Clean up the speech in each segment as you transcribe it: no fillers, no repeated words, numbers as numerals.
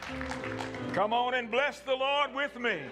Come on and bless the Lord with me.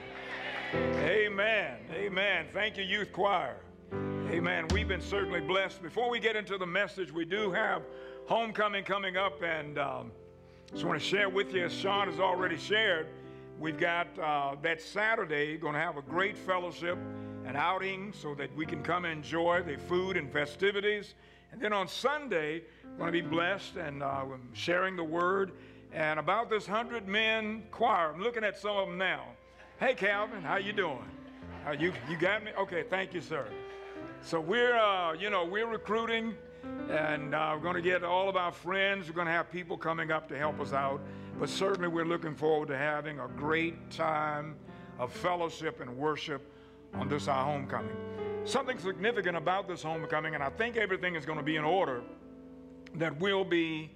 Amen. Amen. Thank you, youth choir. Amen. We've been certainly blessed. Before we get into the message, we do have homecoming coming up, and just want to share with you, as Sean has already shared, we've got that Saturday going to have a great fellowship and outing so that we can come and enjoy the food and festivities. And then on Sunday, we're going to be blessed and sharing the word. And about this 100-men choir, I'm looking at some of them now. Hey, Calvin, how you doing? You got me? Okay, thank you, sir. So we're recruiting, and we're going to get all of our friends. We're going to have people coming up to help us out. But certainly we're looking forward to having a great time of fellowship and worship on this, our homecoming. Something significant about this homecoming, and I think everything is going to be in order, that we'll be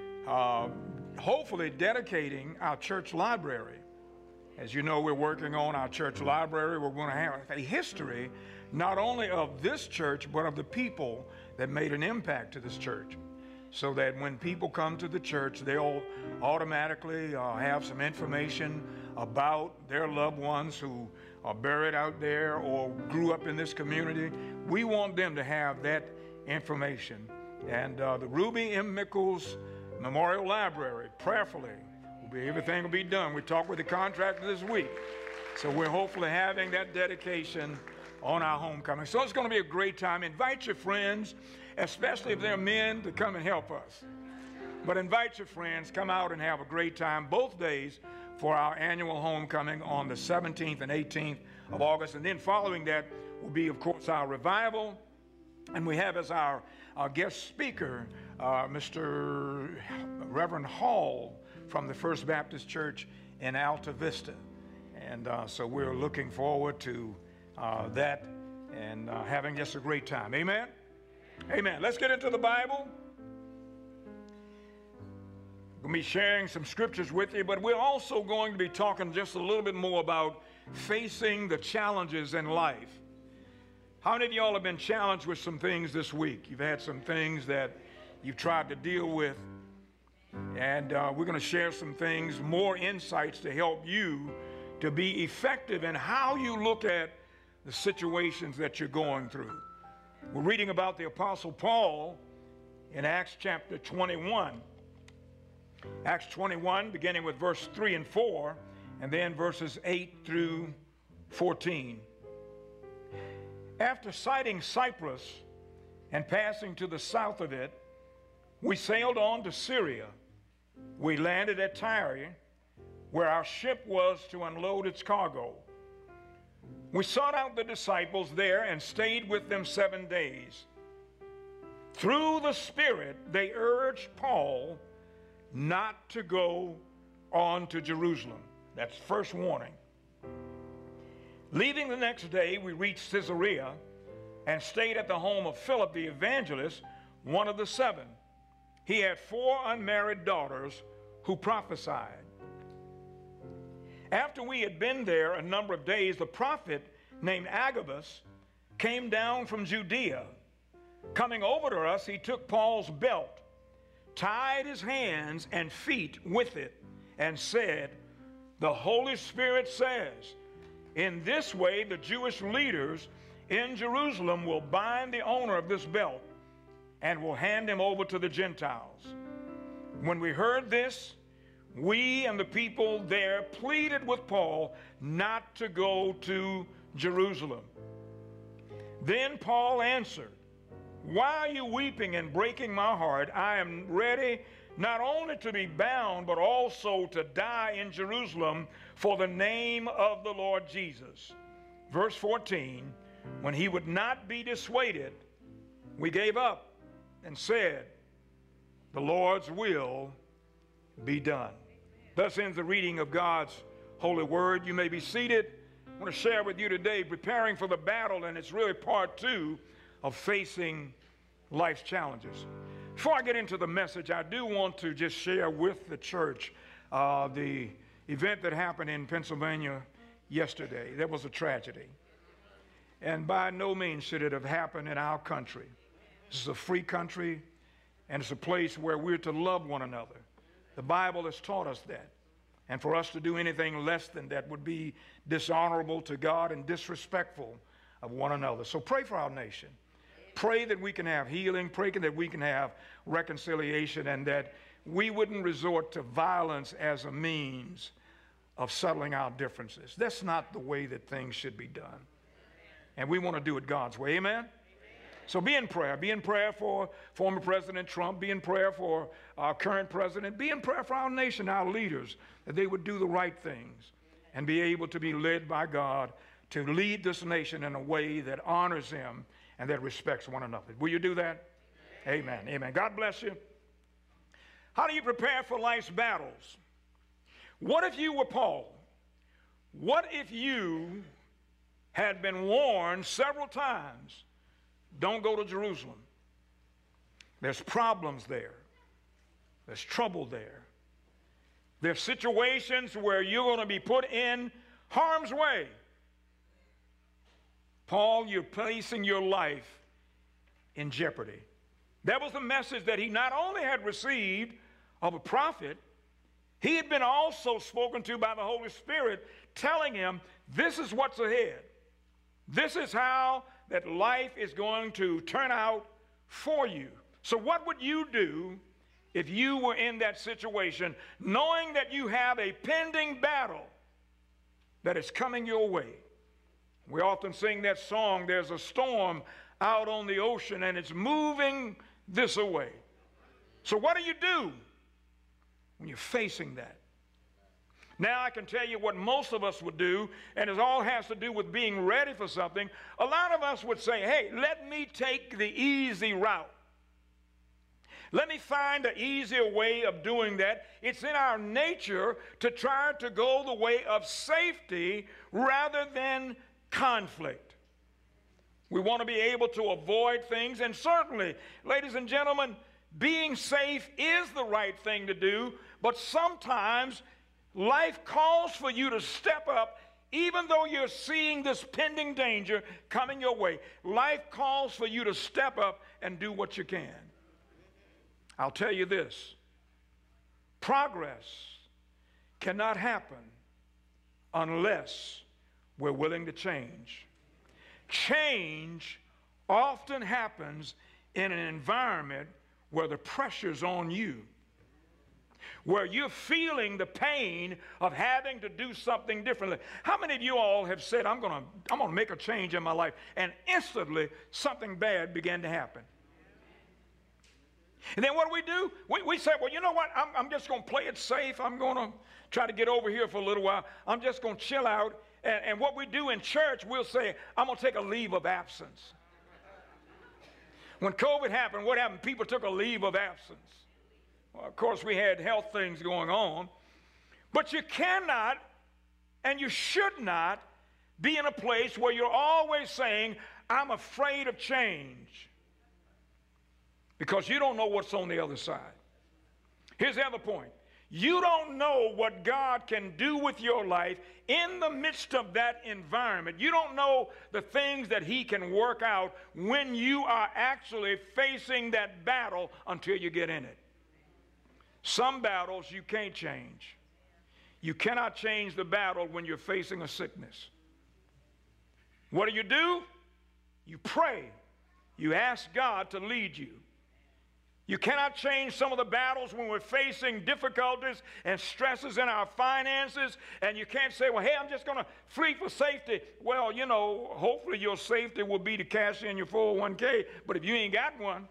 hopefully dedicating our church library. As you know, we're working on our church library. We're going to have a history not only of this church, but of the people that made an impact to this church, so that when people come to the church, they'll automatically have some information about their loved ones who are buried out there or grew up in this community. We want them to have that information. And the Ruby M. Mickles Memorial Library, prayerfully, everything will be done. We talked with the contractor this week. So we're hopefully having that dedication on our homecoming. So it's going to be a great time. Invite your friends, especially if they're men, to come and help us. But invite your friends, come out and have a great time both days for our annual homecoming on the 17th and 18th of August. And then following that will be, of course, our revival. And we have as our guest speaker, Mr. Reverend Hall from the First Baptist Church in Alta Vista. And so we're looking forward to that and having just a great time. Amen? Amen. Let's get into the Bible. We'll be sharing some scriptures with you, but we're also going to be talking just a little bit more about facing the challenges in life. How many of y'all have been challenged with some things this week? You've had some things that you've tried to deal with, and we're going to share some things, more insights to help you to be effective in how you look at the situations that you're going through. We're reading about the Apostle Paul in Acts chapter 21. Acts 21, beginning with verse 3 and 4, and then verses 8 through 14. After sighting Cyprus and passing to the south of it, we sailed on to Syria. We landed at Tyre, where our ship was to unload its cargo. We sought out the disciples there and stayed with them 7 days. Through the Spirit, they urged Paul not to go on to Jerusalem. That's first warning. Leaving the next day, we reached Caesarea and stayed at the home of Philip the evangelist, one of the 7. He had 4 unmarried daughters who prophesied. After we had been there a number of days, the prophet named Agabus came down from Judea. Coming over to us, he took Paul's belt, tied his hands and feet with it, and said, "The Holy Spirit says, in this way the Jewish leaders in Jerusalem will bind the owner of this belt and will hand him over to the Gentiles." When we heard this, we and the people there pleaded with Paul not to go to Jerusalem. Then Paul answered, "Why are you weeping and breaking my heart? I am ready not only to be bound, but also to die in Jerusalem for the name of the Lord Jesus." Verse 14, when he would not be dissuaded, we gave up and said, "The Lord's will be done." Thus ends the reading of God's holy word. You may be seated. I want to share with you today preparing for the battle, and it's really part 2 of facing life's challenges. Before I get into the message, I do want to just share with the church the event that happened in Pennsylvania yesterday. There was a tragedy. And by no means should it have happened in our country. This is a free country, and it's a place where we're to love one another. The Bible has taught us that. And for us to do anything less than that would be dishonorable to God and disrespectful of one another. So pray for our nation. Pray that we can have healing. Pray that we can have reconciliation, and that we wouldn't resort to violence as a means of settling our differences. That's not the way that things should be done. And we want to do it God's way. Amen? So be in prayer. Be in prayer for former President Trump. Be in prayer for our current president. Be in prayer for our nation, our leaders, that they would do the right things and be able to be led by God to lead this nation in a way that honors him and that respects one another. Will you do that? Amen. Amen. God bless you. How do you prepare for life's battles? What if you were Paul? What if you had been warned several times, don't go to Jerusalem? There's problems there. There's trouble there. There's situations where you're going to be put in harm's way. Paul, you're placing your life in jeopardy. That was the message that he not only had received of a prophet, he had been also spoken to by the Holy Spirit, telling him, this is what's ahead. This is how that life is going to turn out for you. So what would you do if you were in that situation, knowing that you have a pending battle that is coming your way? We often sing that song, there's a storm out on the ocean and it's moving this away. So what do when you're facing that? Now I can tell you what most of us would do, and it all has to do with being ready for something. A lot of us would say, hey, let me take the easy route. Let me find an easier way of doing that. It's in our nature to try to go the way of safety rather than conflict. We want to be able to avoid things, and certainly, ladies and gentlemen, being safe is the right thing to do, but sometimes life calls for you to step up, even though you're seeing this pending danger coming your way. Life calls for you to step up and do what you can. I'll tell you this, progress cannot happen unless we're willing to change. Change often happens in an environment where the pressure's on you, where you're feeling the pain of having to do something differently. How many of you all have said, I'm going to make a change in my life, and instantly something bad began to happen? And then what do? We say, well, you know what? I'm just going to play it safe. I'm going to try to get over here for a little while. I'm just going to chill out. And what we do in church, we'll say, I'm going to take a leave of absence. When COVID happened, what happened? People took a leave of absence. Well, of course, we had health things going on. But you cannot and you should not be in a place where you're always saying, I'm afraid of change, because you don't know what's on the other side. Here's the other point. You don't know what God can do with your life in the midst of that environment. You don't know the things that he can work out when you are actually facing that battle until you get in it. Some battles you can't change. You cannot change the battle when you're facing a sickness. What do? You pray. You ask God to lead you. You cannot change some of the battles when we're facing difficulties and stresses in our finances, and you can't say, well, hey, I'm just going to flee for safety. Well, you know, hopefully your safety will be to cash in your 401k, but if you ain't got one,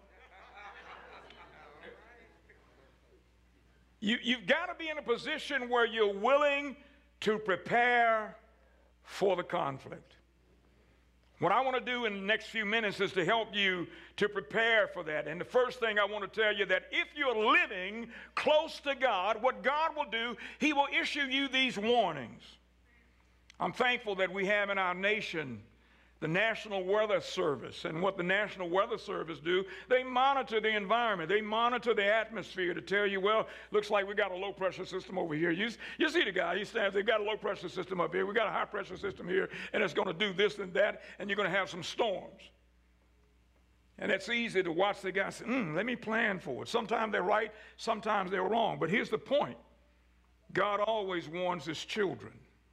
you've got to be in a position where you're willing to prepare for the conflict. What I want to do in the next few minutes is to help you to prepare for that. And the first thing I want to tell you, that if you're living close to God, what God will do, he will issue you these warnings. I'm thankful that we have in our nation the National Weather Service. And what the National Weather Service do, they monitor the environment. They monitor the atmosphere to tell you, well, looks like we got a low pressure system over here. You see the guy, he stands, they've got a low pressure system up here. We got a high pressure system here, and it's going to do this and that, and you're going to have some storms. And it's easy to watch the guy say, let me plan for it. Sometimes they're right, sometimes they're wrong. But here's the point. God always warns his children.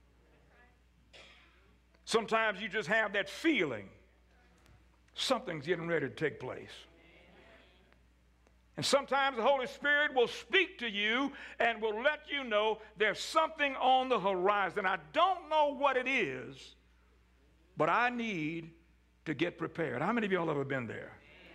Sometimes you just have that feeling something's getting ready to take place. And sometimes the Holy Spirit will speak to you and will let you know there's something on the horizon. I don't know what it is, but I need to get prepared. How many of y'all have ever been there?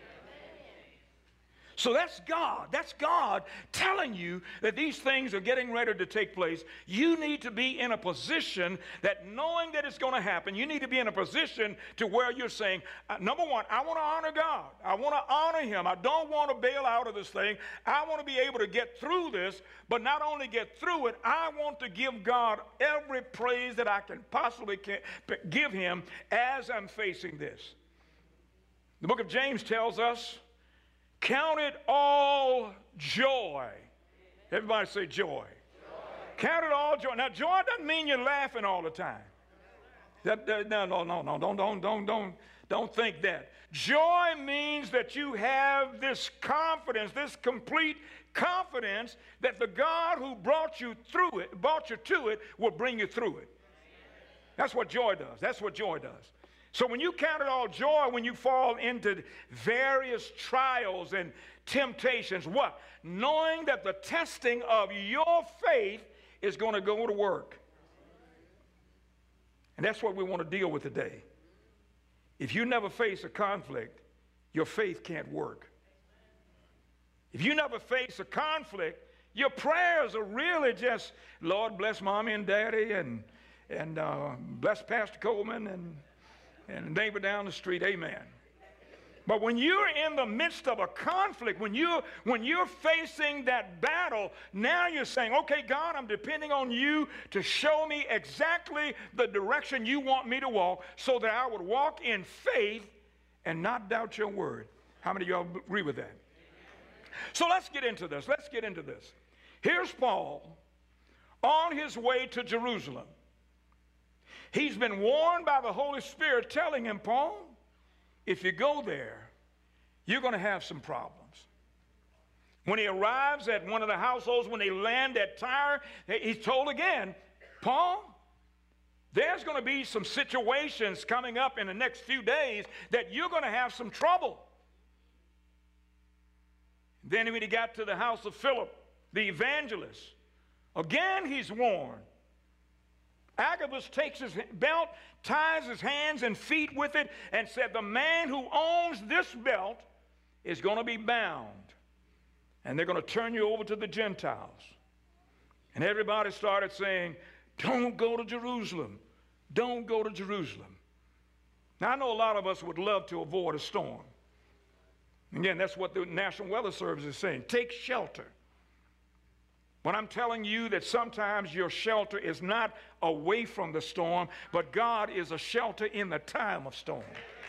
So that's God. That's God telling you that these things are getting ready to take place. You need to be in a position that knowing that it's going to happen, you need to be in a position to where you're saying, number one, I want to honor God. I want to honor him. I don't want to bail out of this thing. I want to be able to get through this, but not only get through it, I want to give God every praise that I can possibly give him as I'm facing this. The book of James tells us, count it all joy. Everybody say joy. Count it all joy. Now, joy doesn't mean you're laughing all the time. No. Don't think that. Joy means that you have this confidence, this complete confidence that the God who brought you through it, brought you to it, will bring you through it. That's what joy does. That's what joy does. So when you count it all joy, when you fall into various trials and temptations, what? Knowing that the testing of your faith is going to go to work. And that's what we want to deal with today. If you never face a conflict, your faith can't work. If you never face a conflict, your prayers are really just, Lord, bless mommy and daddy, and bless Pastor Coleman, and neighbor down the street, amen. But when you're in the midst of a conflict, when you're facing that battle, now you're saying, okay, God, I'm depending on you to show me exactly the direction you want me to walk so that I would walk in faith and not doubt your word. How many of y'all agree with that? So let's get into this. Let's get into this. Here's Paul on his way to Jerusalem. He's been warned by the Holy Spirit telling him, Paul, if you go there, you're going to have some problems. When he arrives at one of the households, when they land at Tyre, he's told again, Paul, there's going to be some situations coming up in the next few days that you're going to have some trouble. Then when he got to the house of Philip, the evangelist, again he's warned. Agabus takes his belt, ties his hands and feet with it, and said, the man who owns this belt is going to be bound, and they're going to turn you over to the Gentiles. And everybody started saying, don't go to Jerusalem. Don't go to Jerusalem. Now, I know a lot of us would love to avoid a storm. Again, that's what the National Weather Service is saying. Take shelter. When I'm telling you that sometimes your shelter is not away from the storm, but God is a shelter in the time of storm.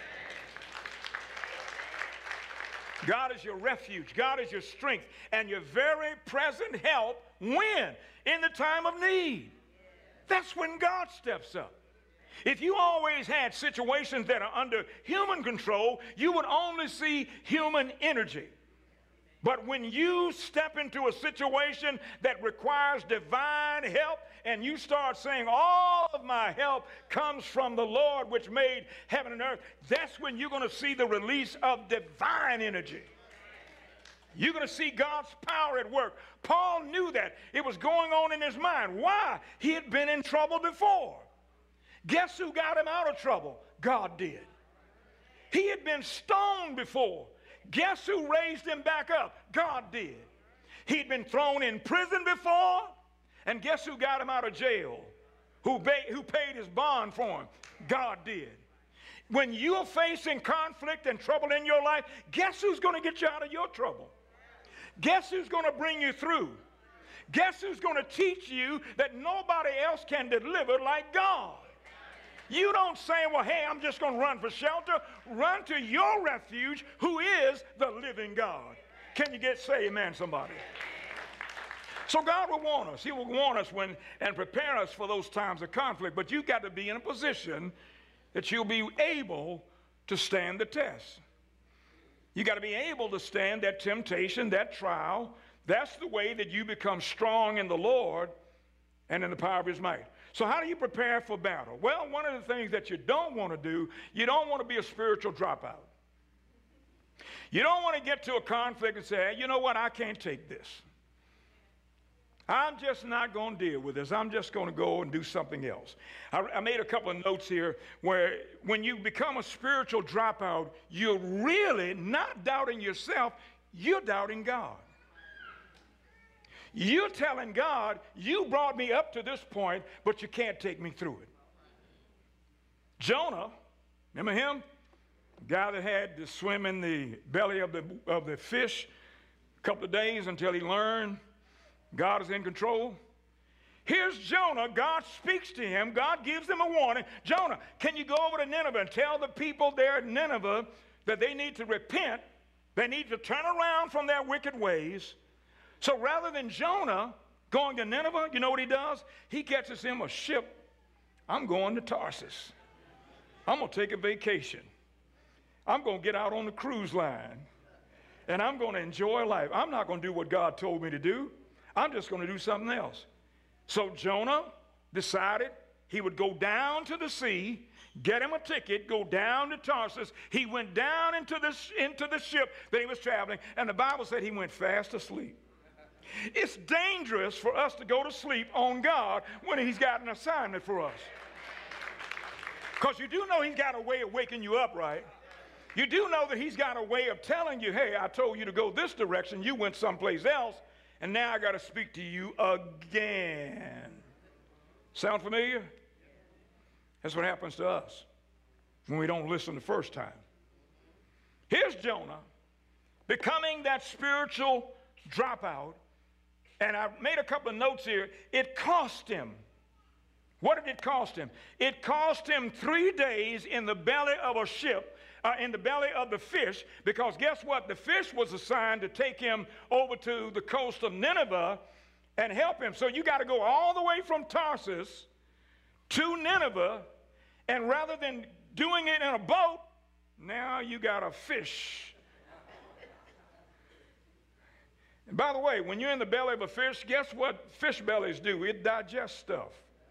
God is your refuge. God is your strength and your very present help when? In the time of need. That's when God steps up. If you always had situations that are under human control, you would only see human energy. But when you step into a situation that requires divine help, and you start saying, all of my help comes from the Lord which made heaven and earth, that's when you're going to see the release of divine energy. You're going to see God's power at work. Paul knew that. It was going on in his mind. Why? He had been in trouble before. Guess who got him out of trouble? God did. He had been stoned before. Guess who raised him back up? God did. He'd been thrown in prison before, and guess who got him out of jail? Who paid his bond for him? God did. When you're facing conflict and trouble in your life, guess who's going to get you out of your trouble? Guess who's going to bring you through? Guess who's going to teach you that nobody else can deliver like God? You don't say, well, hey, I'm just going to run for shelter. Run to your refuge, who is the living God. Can you say amen, somebody? So God will warn us. He will warn us and prepare us for those times of conflict. But you've got to be in a position that you'll be able to stand the test. You got to be able to stand that temptation, that trial. That's the way that you become strong in the Lord and in the power of his might. So how do you prepare for battle? Well, one of the things that you don't want to do, you don't want to be a spiritual dropout. You don't want to get to a conflict and say, hey, you know what, I can't take this. I'm just not going to deal with this. I'm just going to go and do something else. I made a couple of notes here where when you become a spiritual dropout, you're really not doubting yourself, you're doubting God. You're telling God, you brought me up to this point, but you can't take me through it. Jonah, remember him? The guy that had to swim in the belly of the fish a couple of days until he learned God is in control. Here's Jonah. God speaks to him. God gives him a warning. Jonah, can you go over to Nineveh and tell the people there at Nineveh that they need to repent? They need to turn around from their wicked ways. So rather than Jonah going to Nineveh, you know what he does? He catches him a ship. I'm going to Tarsus. I'm going to take a vacation. I'm going to get out on the cruise line. And I'm going to enjoy life. I'm not going to do what God told me to do. I'm just going to do something else. So Jonah decided he would go down to the sea, get him a ticket, go down to Tarsus. He went down into the ship that he was traveling, and the Bible said he went fast asleep. It's dangerous for us to go to sleep on God when he's got an assignment for us. Because you do know he's got a way of waking you up, right? You do know that he's got a way of telling you, hey, I told you to go this direction, you went someplace else, and now I got to speak to you again. Sound familiar? That's what happens to us when we don't listen the first time. Here's Jonah becoming that spiritual dropout. And I made a couple of notes here. It cost him. What did it cost him? It cost him 3 days in the belly of a ship, in the belly of the fish, because guess what? The fish was assigned to take him over to the coast of Nineveh and help him. So you got to go all the way from Tarsus to Nineveh, and rather than doing it in a boat, now you got a fish. And by the way, when you're in the belly of a fish, guess what fish bellies do? It digests stuff.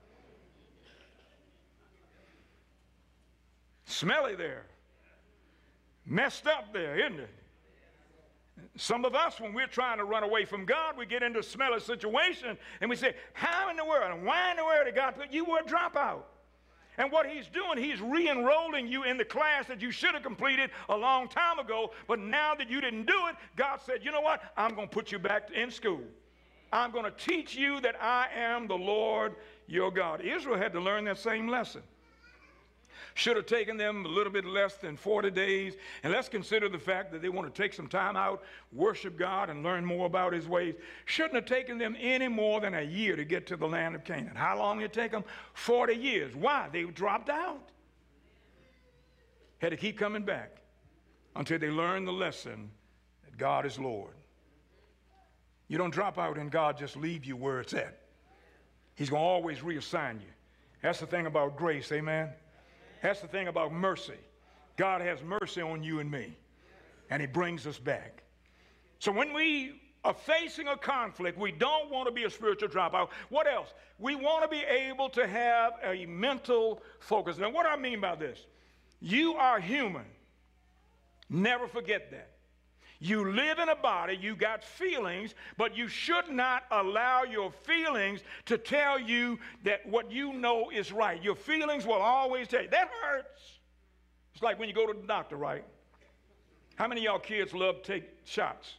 Smelly there. Messed up there, isn't it? Some of us, when we're trying to run away from God, we get into a smelly situation and we say, how in the world and why in the world did God put you were a dropout? And what he's doing, he's re-enrolling you in the class that you should have completed a long time ago, but now that you didn't do it, God said, you know what? I'm going to put you back in school. I'm going to teach you that I am the Lord your God. Israel had to learn that same lesson. Should have taken them a little bit less than 40 days. And let's consider the fact that they want to take some time out, worship God, and learn more about his ways. Shouldn't have taken them any more than a year to get to the land of Canaan. How long did it take them? 40 years. Why? They dropped out. Had to keep coming back until they learned the lesson that God is Lord. You don't drop out and God just leave you where it's at. He's going to always reassign you. That's the thing about grace, amen? That's the thing about mercy. God has mercy on you and me, and he brings us back. So when we are facing a conflict, we don't want to be a spiritual dropout. What else? We want to be able to have a mental focus. Now, what do I mean by this? You are human. Never forget that. You live in a body, you got feelings, but you should not allow your feelings to tell you that what you know is right. Your feelings will always tell you, that hurts. It's like when you go to the doctor, right? How many of y'all kids love to take shots?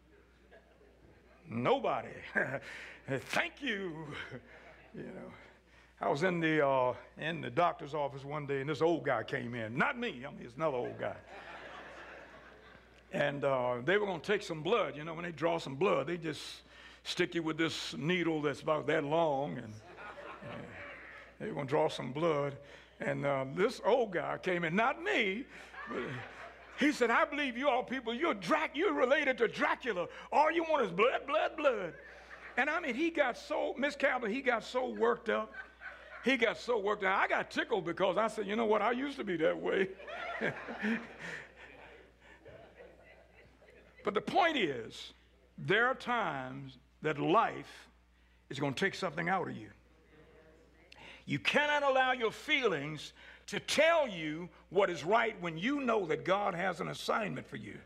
Nobody. Thank you. You know, I was in the doctor's office one day, and this old guy came in. Not me. I mean, it's another old guy. And they were going to take some blood. You know, when they draw some blood, they just stick you with this needle that's about that long, and they were going to draw some blood. And this old guy came in, not me, but he said, I believe you all people, you're related to Dracula. All you want is blood, blood, blood. And I mean, he got so, Miss Calvin, he got so worked up. He got so worked out. I got tickled because I said, you know what, I used to be that way. But the point is, there are times that life is going to take something out of you. You cannot allow your feelings to tell you what is right when you know that God has an assignment for you.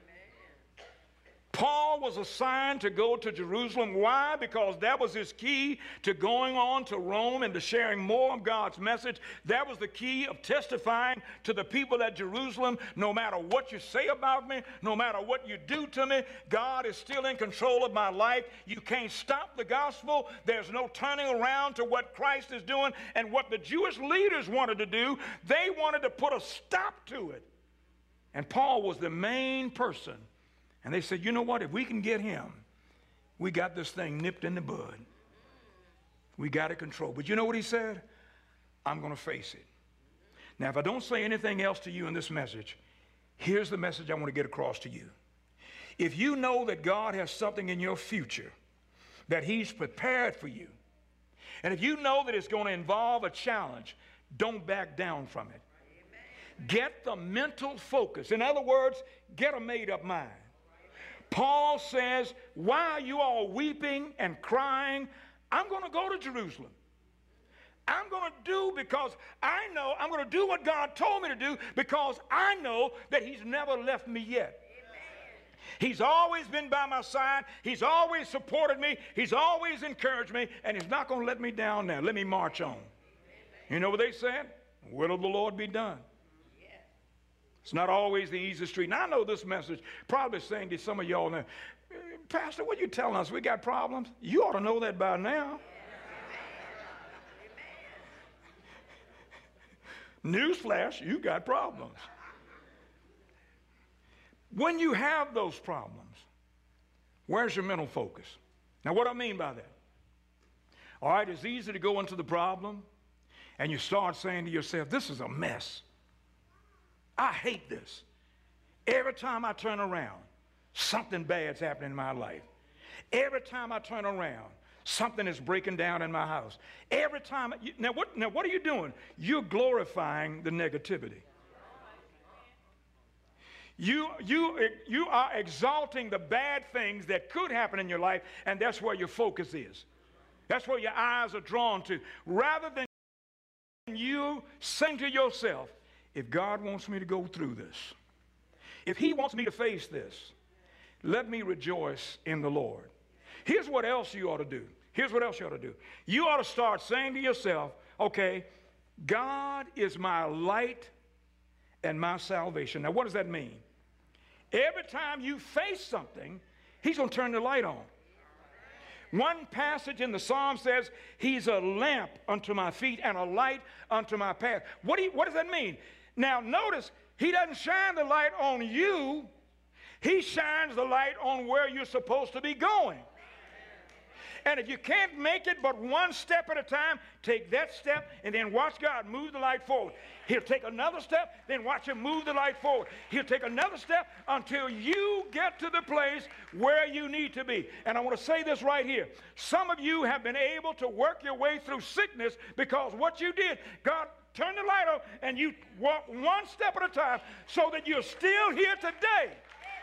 Paul was assigned to go to Jerusalem. Why? Because that was his key to going on to Rome and to sharing more of God's message. That was the key of testifying to the people at Jerusalem. No matter what you say about me, no matter what you do to me, God is still in control of my life. You can't stop the gospel. There's no turning around to what Christ is doing and what the Jewish leaders wanted to do. They wanted to put a stop to it. And Paul was the main person. And they said, you know what, if we can get him, we got this thing nipped in the bud. We got it controlled. But you know what he said? I'm going to face it. Now, if I don't say anything else to you in this message, here's the message I want to get across to you. If you know that God has something in your future that he's prepared for you, and if you know that it's going to involve a challenge, don't back down from it. Get the mental focus. In other words, get a made-up mind. Paul says, why are you all weeping and crying? I'm going to go to Jerusalem. I'm going to do because I know I'm going to do what God told me to do because I know that he's never left me yet. He's always been by my side. He's always supported me. He's always encouraged me, and he's not going to let me down now. Let me march on. You know what they said? Will of the Lord be done. It's not always the easiest street. And I know this message probably saying to some of y'all now, Pastor, what are you telling us? We got problems? You ought to know that by now. Newsflash, you got problems. When you have those problems, where's your mental focus? Now, what do I mean by that? All right, it's easy to go into the problem and you start saying to yourself, this is a mess. I hate this. Every time I turn around, something bad's happening in my life. Every time I turn around, something is breaking down in my house. Every time, now what are you doing? You're glorifying the negativity. You are exalting the bad things that could happen in your life, and that's where your focus is. That's where your eyes are drawn to. Rather than you saying to yourself, if God wants me to go through this, if he wants me to face this, let me rejoice in the Lord. Here's what else you ought to do. Here's what else you ought to do. You ought to start saying to yourself, okay, God is my light and my salvation. Now, what does that mean? Every time you face something, he's going to turn the light on. One passage in the Psalm says, he's a lamp unto my feet and a light unto my path. What does that mean? Now, notice, he doesn't shine the light on you. He shines the light on where you're supposed to be going. And if you can't make it but one step at a time, take that step and then watch God move the light forward. He'll take another step, then watch him move the light forward. He'll take another step until you get to the place where you need to be. And I want to say this right here. Some of you have been able to work your way through sickness because what you did, God turned the light on and you walk one step at a time so that you're still here today.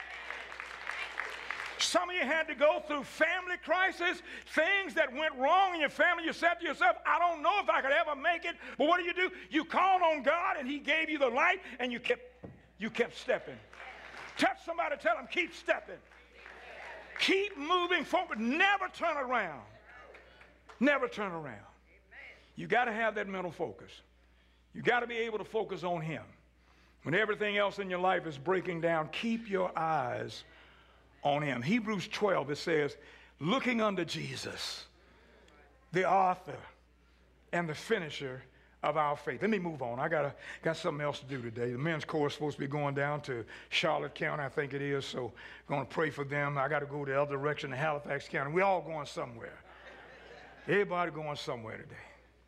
Some of you had to go through family crisis, things that went wrong in your family. You said to yourself, I don't know if I could ever make it. But what do? You called on God and he gave you the light and you kept stepping. Touch somebody, tell them, keep stepping. Keep moving forward. Never turn around. Never turn around. You got to have that mental focus. You got to be able to focus on him. When everything else in your life is breaking down, keep your eyes on him. Hebrews 12, it says, looking unto Jesus, the author and the finisher of our faith. Let me move on. I got something else to do today. The men's chorus is supposed to be going down to Charlotte County, I think it is, so I'm going to pray for them. I got to go the other direction to Halifax County. We're all going somewhere. Everybody going somewhere today.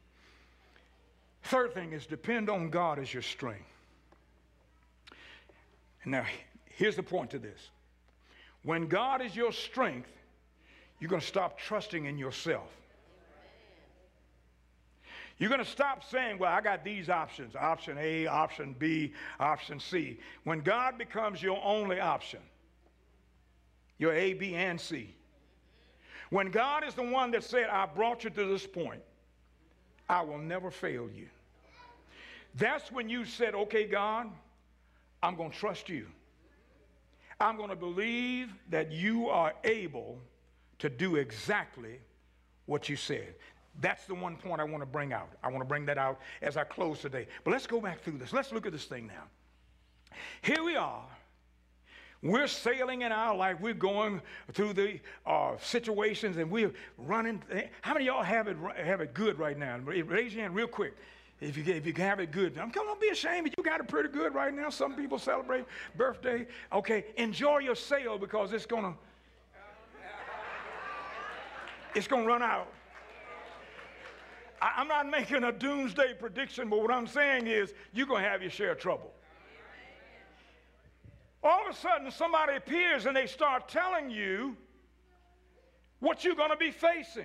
Third thing is depend on God as your strength. And now, here's the point to this. When God is your strength, you're going to stop trusting in yourself. You're going to stop saying, well, I got these options, option A, option B, option C. When God becomes your only option, your A, B, and C. When God is the one that said, I brought you to this point, I will never fail you. That's when you said, okay, God, I'm going to trust you. I'm going to believe that you are able to do exactly what you said. That's the one point I want to bring out. I want to bring that out as I close today. But let's go back through this. Let's look at this thing now. Here we are. We're sailing in our life. We're going through the situations, and we're running. How many of y'all have it good right now? Raise your hand real quick if you can have it good. Don't be ashamed. You got it pretty good right now. Some people celebrate birthday. Okay, enjoy your sail because it's gonna run out. I'm not making a doomsday prediction, but what I'm saying is you're going to have your share of trouble. All of a sudden, somebody appears and they start telling you what you're going to be facing.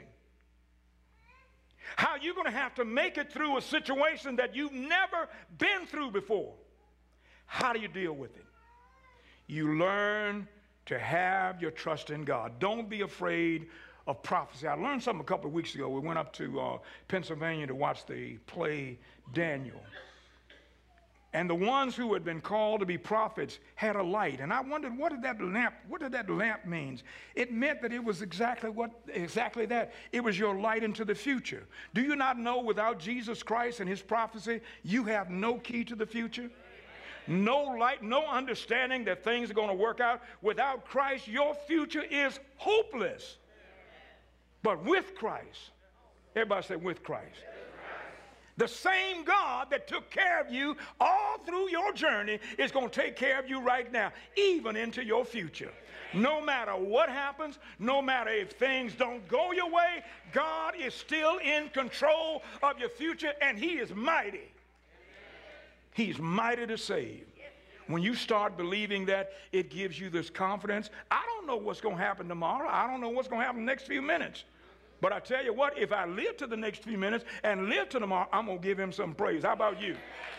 How you're going to have to make it through a situation that you've never been through before. How do you deal with it? You learn to have your trust in God. Don't be afraid of prophecy. I learned something a couple of weeks ago. We went up to Pennsylvania to watch the play Daniel. And the ones who had been called to be prophets had a light. And I wondered, what did that lamp mean? It meant that it was exactly that. It was your light into the future. Do you not know without Jesus Christ and his prophecy, you have no key to the future? No light, no understanding that things are going to work out. Without Christ, your future is hopeless. But with Christ, everybody say with Christ. The same God that took care of you all through your journey is going to take care of you right now, even into your future. No matter what happens, no matter if things don't go your way, God is still in control of your future, and he is mighty. He's mighty to save. When you start believing that, it gives you this confidence. I don't know what's going to happen tomorrow. I don't know what's going to happen in the next few minutes. But I tell you what, if I live to the next few minutes and live to tomorrow, I'm going to give him some praise. How about you?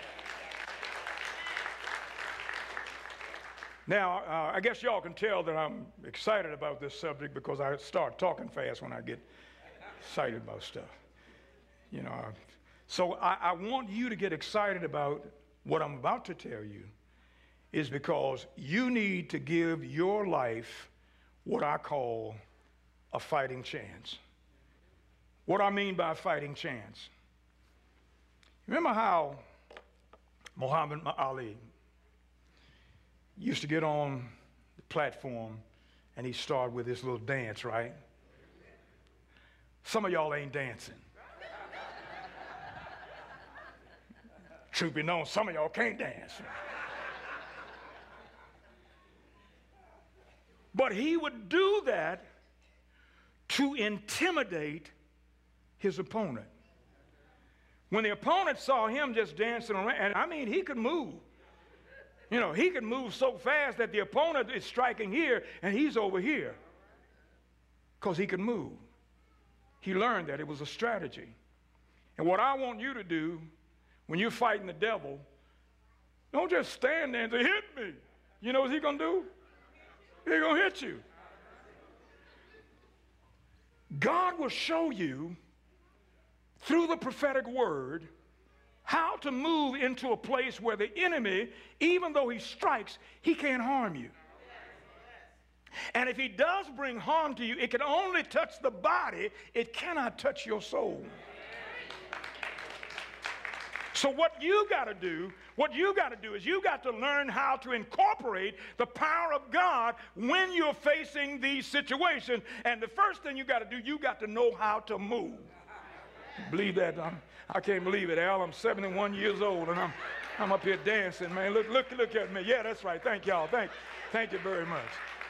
Now, I guess y'all can tell that I'm excited about this subject because I start talking fast when I get excited about stuff. You know, so I want you to get excited about what I'm about to tell you is because you need to give your life what I call a fighting chance. What I mean by a fighting chance. Remember how Muhammad Ali used to get on the platform and he started with this little dance, right? Some of y'all ain't dancing. Truth be known, some of y'all can't dance. But he would do that to intimidate his opponent. When the opponent saw him just dancing around, and I mean, he could move. You know, he could move so fast that the opponent is striking here and he's over here because he could move. He learned that it was a strategy. And what I want you to do when you're fighting the devil, don't just stand there and say, hit me. You know what he's going to do? He's going to hit you. God will show you through the prophetic word how to move into a place where the enemy, even though he strikes, he can't harm you. And if he does bring harm to you, it can only touch the body. It cannot touch your soul. So what you got to do is you got to learn how to incorporate the power of God when you're facing these situations. And the first thing you got to do, you got to know how to move. Believe that? I can't believe it, Al. I'm 71 years old and I'm up here dancing, man. Look at me. Yeah, that's right. Thank y'all. Thank you very much.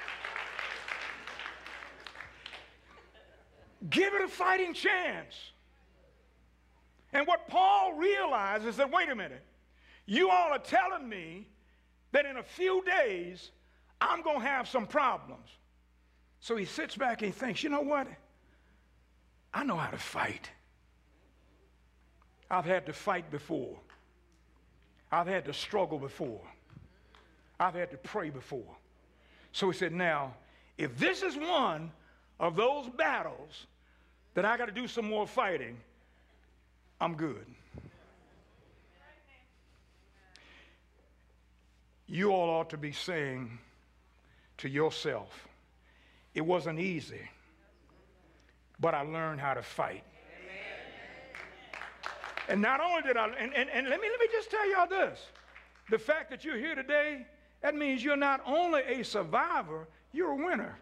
Give it a fighting chance. And what Paul realizes is that, wait a minute, you all are telling me that in a few days I'm going to have some problems. So he sits back and he thinks, you know what? I know how to fight. I've had to fight before. I've had to struggle before. I've had to pray before. So he said, now, if this is one of those battles that I got to do some more fighting, I'm good. You all ought to be saying to yourself, it wasn't easy, but I learned how to fight. And not only did I, and let me just tell y'all this. The fact that you're here today, that means you're not only a survivor, you're a winner.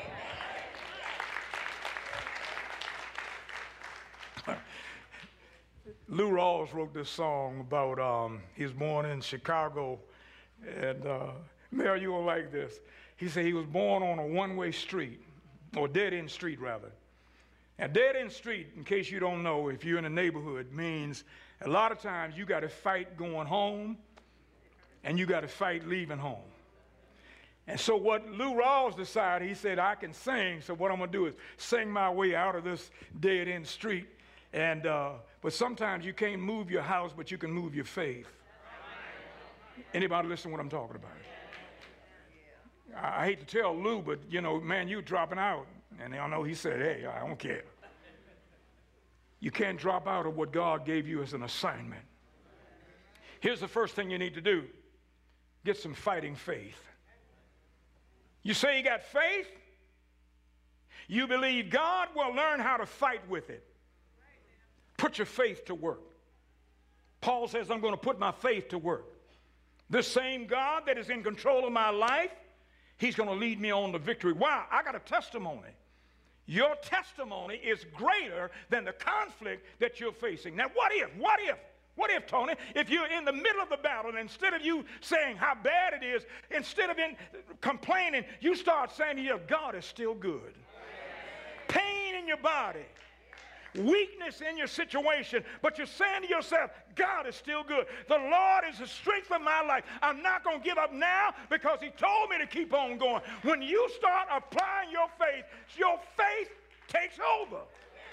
Lou Rawls wrote this song about he was born in Chicago, and Mary, you will like this. He said he was born on a one-way street, or dead-end street rather. And dead-end street, in case you don't know, if you're in a neighborhood, means a lot of times you got to fight going home, and you got to fight leaving home. And so what Lou Rawls decided, he said, I can sing, so what I'm going to do is sing my way out of this dead-end street. And but sometimes you can't move your house, but you can move your faith. Anybody listen to what I'm talking about? I hate to tell Lou, but, you know, man, you dropping out. And I know he said, hey, I don't care. You can't drop out of what God gave you as an assignment. Here's the first thing you need to do. Get some fighting faith. You say you got faith? You believe God will learn how to fight with it. Put your faith to work. Paul says, I'm going to put my faith to work. The same God that is in control of my life, he's going to lead me on to victory. Why? I got a testimony. Your testimony is greater than the conflict that you're facing. Now, what if, Tony, if you're in the middle of the battle, and instead of you saying how bad it is, instead of complaining, you start saying to yourself, God is still good. Pain in your body, weakness in your situation, but you're saying to yourself, God is still good. The Lord is the strength of my life. I'm not going to give up now because he told me to keep on going. When you start applying your faith takes over.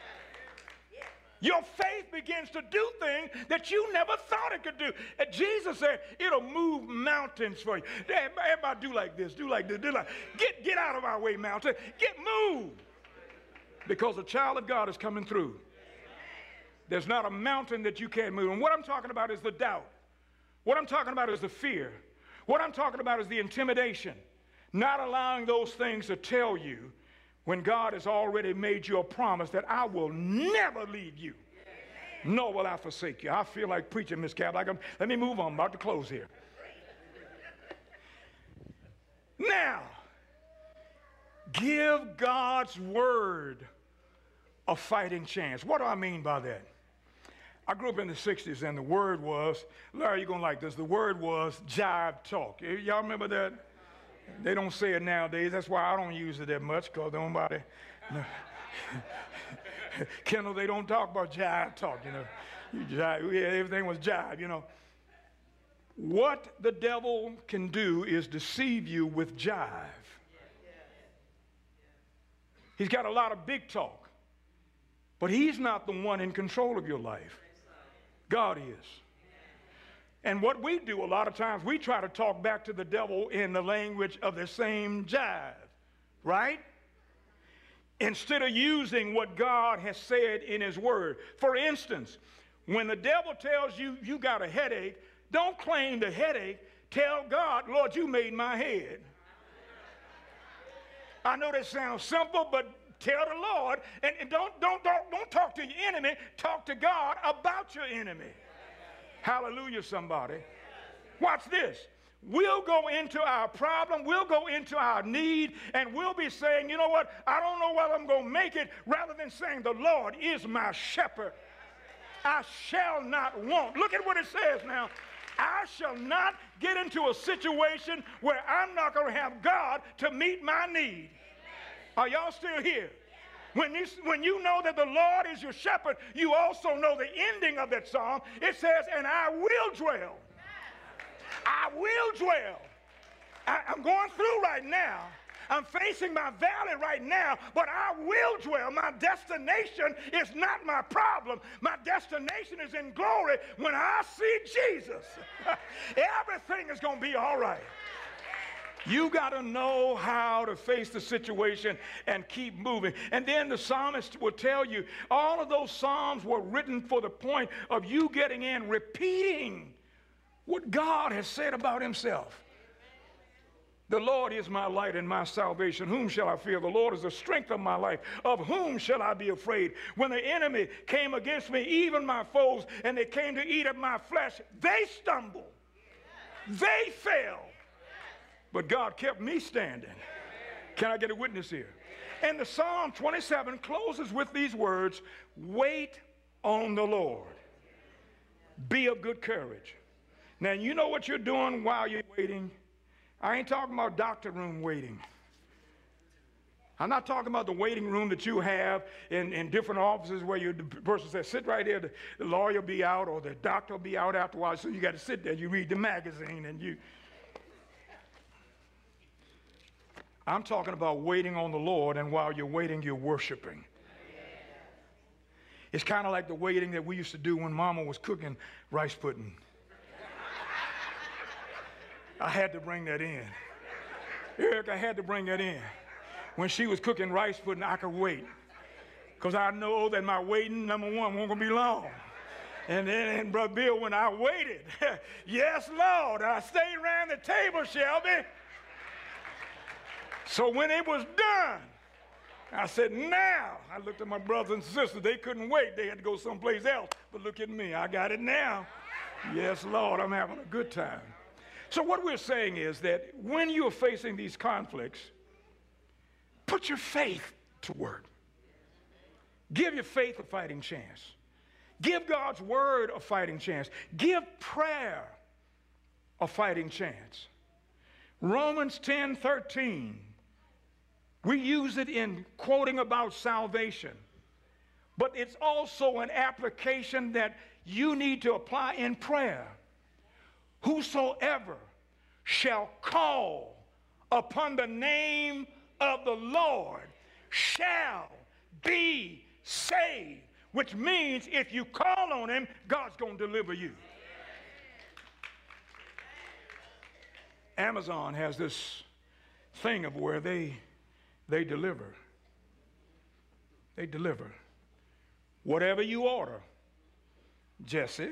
Your faith begins to do things that you never thought it could do. And Jesus said, it'll move mountains for you. Everybody do like this, do like this, do like this. Get out of our way, mountain. Get moved. Because the child of God is coming through. There's not a mountain that you can't move. And what I'm talking about is the doubt. What I'm talking about is the fear. What I'm talking about is the intimidation. Not allowing those things to tell you when God has already made you a promise that I will never leave you, nor will I forsake you. I feel like preaching, Miss Cap. Let me move on. I'm about to close here. Now, give God's word a fighting chance. What do I mean by that? I grew up in the 60s, and the word was, Larry, you're going to like this, the word was jive talk. Y'all remember that? They don't say it nowadays. That's why I don't use it that much, because nobody, Kendall, they don't talk about jive talk, you know. Everything was jive, you know. What the devil can do is deceive you with jive. He's got a lot of big talk, but he's not the one in control of your life. God is. And what we do a lot of times, we try to talk back to the devil in the language of the same jive, right? Instead of using what God has said in his word. For instance, when the devil tells you you got a headache, don't claim the headache. Tell God, Lord, you made my head. I know that sounds simple, but tell the Lord, and don't talk to your enemy. Talk to God about your enemy. Hallelujah, somebody. Watch this. We'll go into our problem, we'll go into our need, and we'll be saying, you know what, I don't know whether I'm going to make it, rather than saying, the Lord is my shepherd. I shall not want. Look at what it says now. I shall not get into a situation where I'm not going to have God to meet my need. Are y'all still here? When you know that the Lord is your shepherd, you also know the ending of that psalm. It says, and I will dwell. I will dwell. I'm going through right now. I'm facing my valley right now, but I will dwell. My destination is not my problem. My destination is in glory. When I see Jesus, everything is going to be all right. You got to know how to face the situation and keep moving. And then the psalmist will tell you all of those psalms were written for the point of you getting in, repeating what God has said about himself. The Lord is my light and my salvation. Whom shall I fear? The Lord is the strength of my life. Of whom shall I be afraid? When the enemy came against me, even my foes, and they came to eat of my flesh, they stumbled. They fell. But God kept me standing. Can I get a witness here? And the Psalm 27 closes with these words, wait on the Lord. Be of good courage. Now, you know what you're doing while you're waiting? I ain't talking about doctor room waiting. I'm not talking about the waiting room that you have in different offices where the person says, sit right there, the lawyer will be out or the doctor will be out after a while, so you got to sit there, you read the magazine and you... I'm talking about waiting on the Lord, and while you're waiting, you're worshiping. It's kind of like the waiting that we used to do when Mama was cooking rice pudding. I had to bring that in. Eric, I had to bring that in. When she was cooking rice pudding, I could wait. Because I know that my waiting, number one, wasn't going to be long. And then, Brother Bill, when I waited, yes, Lord, I stayed around the table, Shelby. So when it was done, I said, now. I looked at my brothers and sisters. They couldn't wait. They had to go someplace else. But look at me. I got it now. Yes, Lord, I'm having a good time. So what we're saying is that when you're facing these conflicts, put your faith to work. Give your faith a fighting chance. Give God's word a fighting chance. Give prayer a fighting chance. Romans 10:13. We use it in quoting about salvation, but it's also an application that you need to apply in prayer. Whosoever shall call upon the name of the Lord shall be saved, which means if you call on him, God's going to deliver you. Amazon has this thing of where they deliver. They deliver. Whatever you order, Jesse.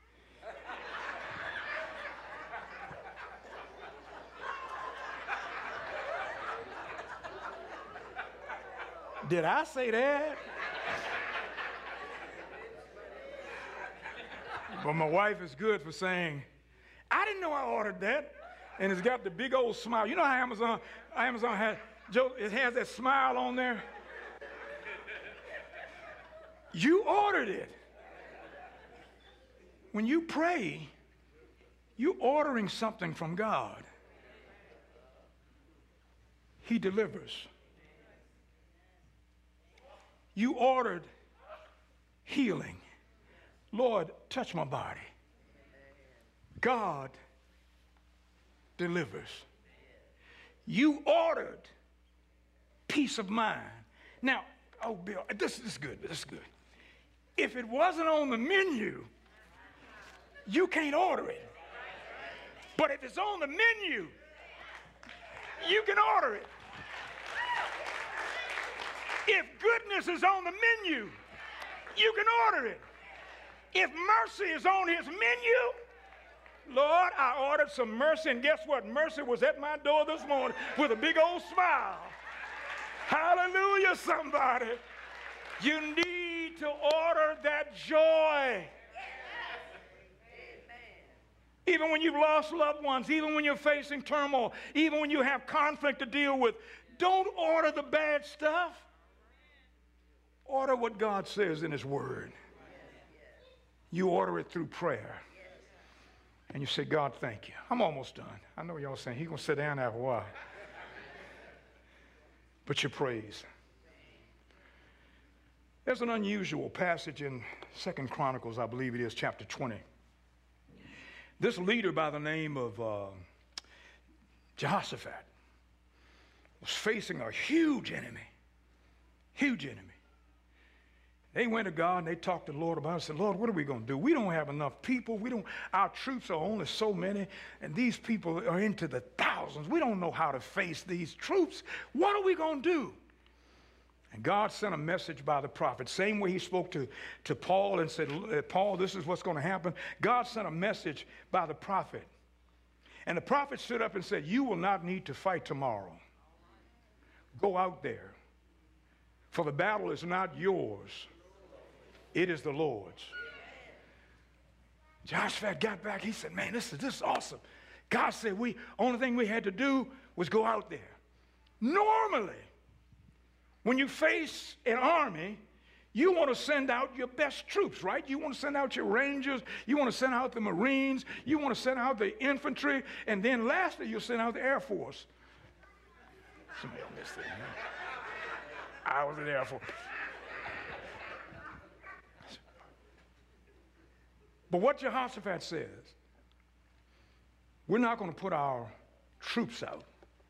Did I say that? But my wife is good for saying, I didn't know I ordered that. And it's got the big old smile. You know how Amazon has, Joe, it has that smile on there? You ordered it. When you pray, you're ordering something from God. He delivers. You ordered healing. Lord, touch my body. God delivers. You ordered peace of mind. Now, oh, Bill, this is good. This is good. If it wasn't on the menu, you can't order it. But if it's on the menu, you can order it. If goodness is on the menu, you can order it. If mercy is on his menu, Lord, I ordered some mercy, and guess what? Mercy was at my door this morning with a big old smile. Hallelujah, somebody. You need to order that joy. Even when you've lost loved ones, even when you're facing turmoil, even when you have conflict to deal with, don't order the bad stuff. Order what God says in his word. You order it through prayer. And you say, God, thank you. I'm almost done. I know y'all saying, he's going to sit down after a while. But you praise. There's an unusual passage in 2 Chronicles, I believe it is, chapter 20. This leader by the name of Jehoshaphat was facing a huge enemy. Huge enemy. They went to God and they talked to the Lord about it. Said, Lord, what are we going to do? We don't have enough people. Our troops are only so many, and these people are into the thousands. We don't know how to face these troops. What are we going to do? And God sent a message by the prophet. Same way he spoke to Paul and said, Paul, this is what's going to happen. God sent a message by the prophet. And the prophet stood up and said, you will not need to fight tomorrow. Go out there. For the battle is not yours. It is the Lord's. Jehoshaphat got back. He said, man, this is awesome. God said, only thing we had to do was go out there. Normally, when you face an army, you want to send out your best troops, right? You want to send out your Rangers. You want to send out the Marines. You want to send out the infantry. And then lastly, you'll send out the Air Force. Somebody missed it. I was in the Air Force. But what Jehoshaphat says, we're not going to put our troops out.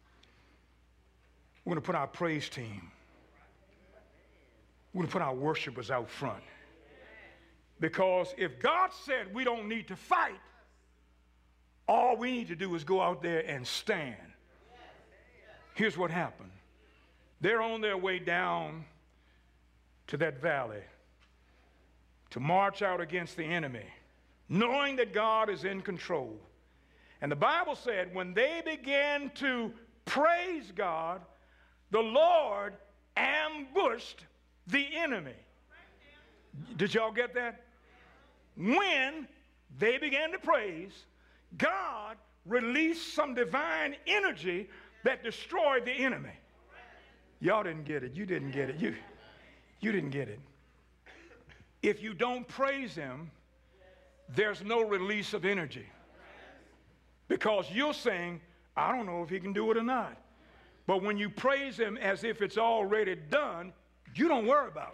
We're going to put our praise team. We're going to put our worshipers out front. Because if God said we don't need to fight, all we need to do is go out there and stand. Here's what happened. They're on their way down to that valley to march out against the enemy, knowing that God is in control. And the Bible said when they began to praise God, the Lord ambushed the enemy. Did y'all get that? When they began to praise, God released some divine energy that destroyed the enemy. Y'all didn't get it. You didn't get it. You didn't get it. If you don't praise him, there's no release of energy. Because you're saying, I don't know if he can do it or not. But when you praise him as if it's already done, you don't worry about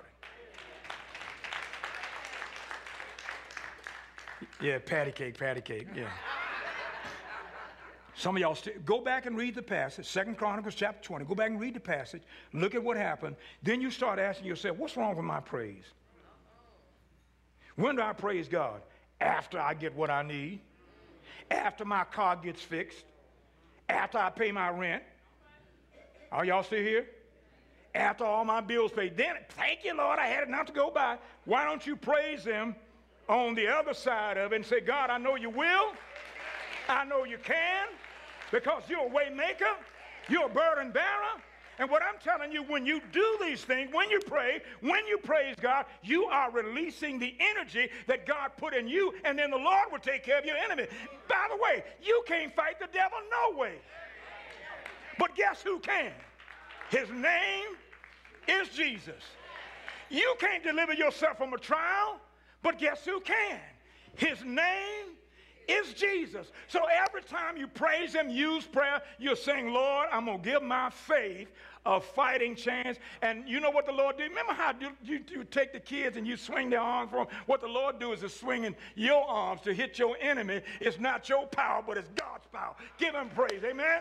it. Yeah, patty cake, yeah. Some of y'all go back and read the passage, 2 Chronicles chapter 20. Go back and read the passage. Look at what happened. Then you start asking yourself, what's wrong with my praise? When do I praise God? After I get what I need. After my car gets fixed. After I pay my rent. Are y'all still here? After all my bills paid. Then, thank you, Lord, I had enough to go by. Why don't you praise him on the other side of it and say, God, I know you will. I know you can. Because you're a way maker. You're a burden bearer. And what I'm telling you, when you do these things, when you pray, when you praise God, you are releasing the energy that God put in you, and then the Lord will take care of your enemy. By the way, you can't fight the devil, no way. But guess who can? His name is Jesus. You can't deliver yourself from a trial, but guess who can? His name is Jesus. So every time you praise him, use prayer, you're saying, Lord, I'm going to give my faith a fighting chance. And you know what the Lord did? Remember how you take the kids and you swing their arms for them? What the Lord do is swinging your arms to hit your enemy. It's not your power, but it's God's power. Give him praise. Amen?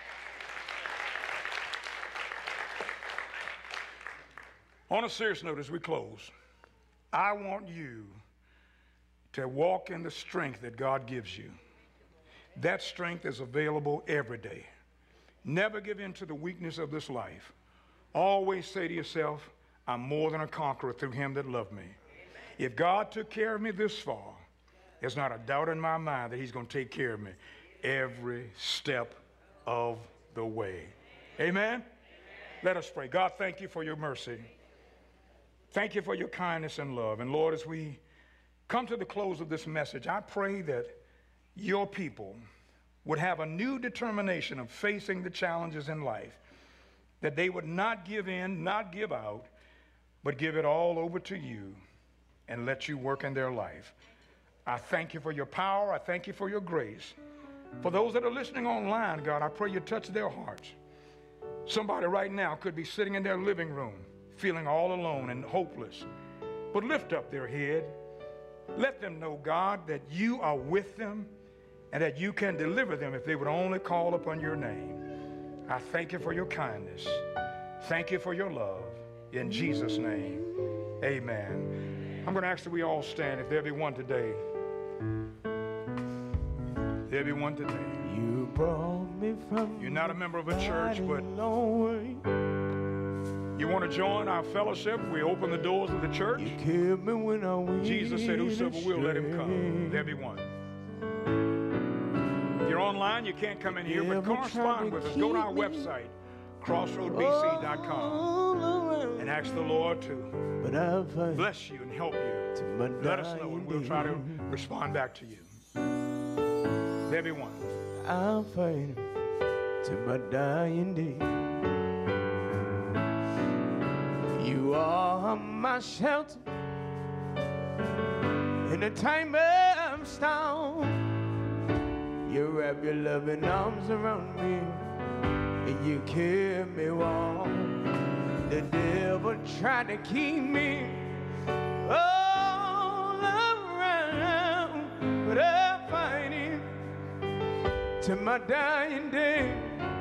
On a serious note, as we close, I want you to walk in the strength that God gives you. That strength is available every day. Never give in to the weakness of this life. Always say to yourself, I'm more than a conqueror through him that loved me. If God took care of me this far, there's not a doubt in my mind that he's going to take care of me every step of the way. Amen? Let us pray. God, thank you for your mercy. Thank you for your kindness and love. And Lord, as we come to the close of this message, I pray that your people would have a new determination of facing the challenges in life, that they would not give in, not give out, but give it all over to you and let you work in their life. I thank you for your power. I thank you for your grace. For those that are listening online, God, I pray you touch their hearts. Somebody right now could be sitting in their living room feeling all alone and hopeless, but lift up their head. Let them know, God, that you are with them and that you can deliver them if they would only call upon your name. I thank you for your kindness. Thank you for your love. In Jesus' name, Amen. I'm going to ask that we all stand. If there be one today. There be one today. You brought me from You're not a member of a church, but you want to join our fellowship. We open the doors of the church. You killed me when I went Jesus said, whosoever will, let him come. There be one. If you're online, you can't come in here, but correspond with us. Go to our website, crossroadbc.com, and ask the Lord to bless you and help you. Let us know, and we'll try to respond back to you. There be one. I'll fight to my dying day. You are my shelter in a time of storm. You wrap your loving arms around me and you keep me warm. The devil tried to keep me all around, but I'm fighting to my dying day.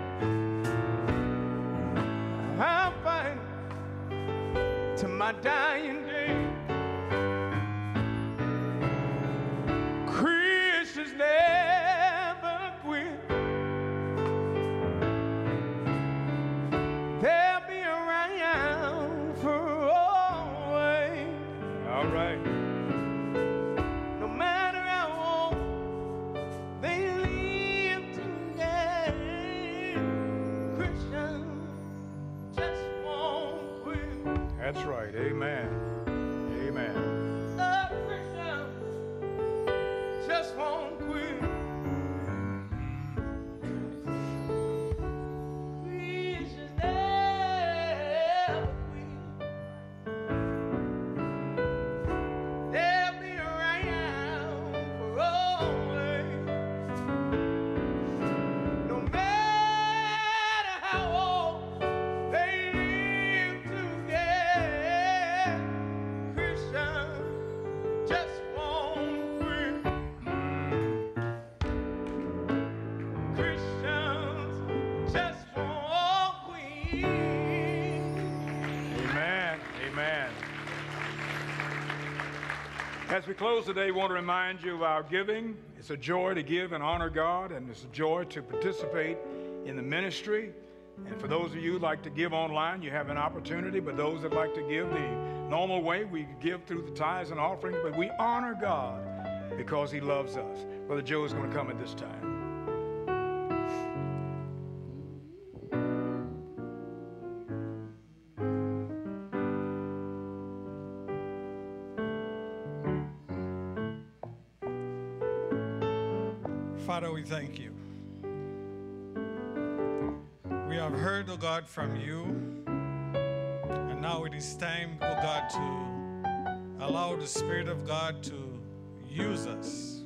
I'm fighting to my dying day. Christians never quit. They'll be around for always. All right. No matter how old they live today, Christians just won't quit. That's right. Amen. Amen. Christians just won't quit. Christians never quit. They'll be around for always. No matter how old they live today, Christians just won't quit. Christians just won't quit. Amen. Amen. As we close today, I want to remind you of our giving. It's a joy to give and honor God, and it's a joy to participate in the ministry. And for those of you who like to give online, you have an opportunity. But those that like to give the normal way, we give through the tithes and offerings. But we honor God because he loves us. Brother Joe is going to come at this time. Father, we thank you. We have heard, O God, from you. And now it is time, O God, to allow the Spirit of God to use us.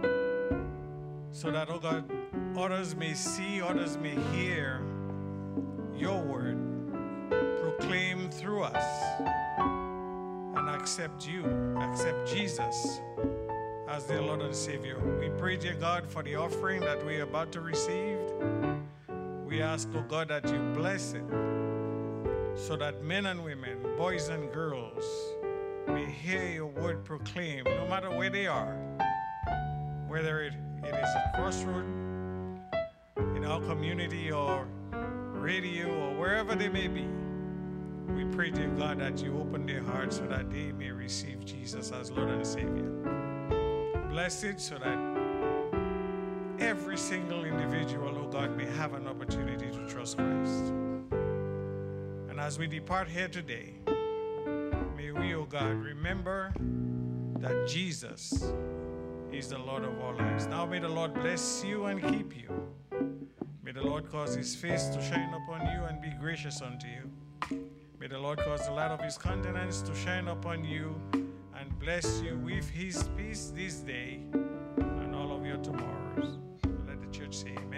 So that, O God, others may see, others may hear your word proclaimed through us and accept you, accept Jesus as their Lord and Savior. We pray, dear God, for the offering that we are about to receive. We ask, oh God, that you bless it so that men and women, boys and girls may hear your word proclaimed, no matter where they are, whether it is a crossroad in our community or radio or wherever they may be. We pray, dear God, that you open their hearts so that they may receive Jesus as Lord and Savior. Bless it so that every single individual, oh God, may have an opportunity to trust Christ. And as we depart here today, may we, oh God, remember that Jesus is the Lord of our lives. Now may the Lord bless you and keep you. May the Lord cause his face to shine upon you and be gracious unto you. May the Lord cause the light of his countenance to shine upon you and bless you with his peace this day and all of your tomorrows. Let the church say amen.